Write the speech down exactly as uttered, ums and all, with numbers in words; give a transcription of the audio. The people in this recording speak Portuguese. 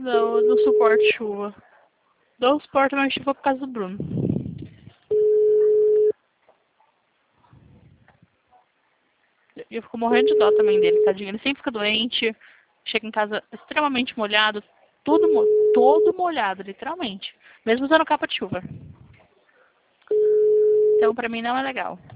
Não, eu não suporto chuva. Não suporto mais chuva por causa do Bruno. Eu fico morrendo de dó também dele, tadinho. Ele sempre fica doente, chega em casa extremamente molhado, tudo, mo todo molhado, literalmente. Mesmo usando capa de chuva. Então, pra mim, não é legal.